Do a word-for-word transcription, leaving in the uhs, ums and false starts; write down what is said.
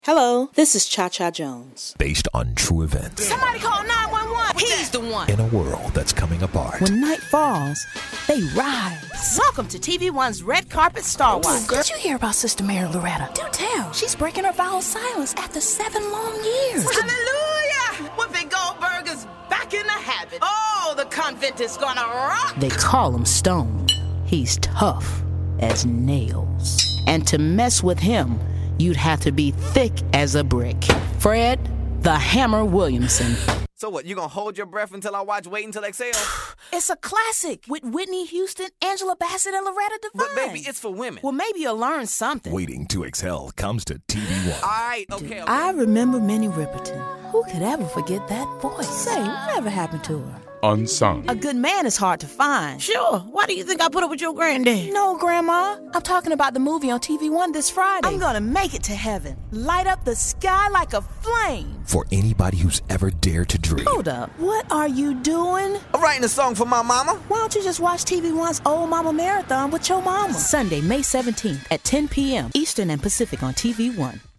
Hello, this is Cha-Cha Jones. Based on true events. Somebody call nine one one. He's the one. In a world that's coming apart. When night falls, they rise. Welcome to T V One's Red Carpet Star Watch. Did you hear about Sister Mary Loretta? Do tell. She's breaking her vow of silence after seven long years. Hallelujah! Whoopi Goldberg is back in the habit. Oh, the convent is gonna rock. They call him Stone. He's tough as nails. And to mess with him, you'd have to be thick as a brick. Fred, the Hammer Williamson. So what, you gonna hold your breath until I watch Wait Until Exhale? It's a classic with Whitney Houston, Angela Bassett, and Loretta Devine. But baby, it's for women. Well, maybe you'll learn something. Waiting to Exhale comes to T V One. All right, okay, okay. I remember Minnie Riperton. Who could ever forget that voice? Say, whatever happened to her? Unsung. A good man is hard to find. Sure. Why do you think I put up with your granddad? No, Grandma. I'm talking about the movie on T V One this Friday. I'm gonna make it to heaven. Light up the sky like a flame. For anybody who's ever dared to dream. Hold up. What are you doing? I'm writing a song for my mama. Why don't you just watch T V One's Old Mama Marathon with your mama? Sunday, May seventeenth at ten p.m. Eastern and Pacific on T V One.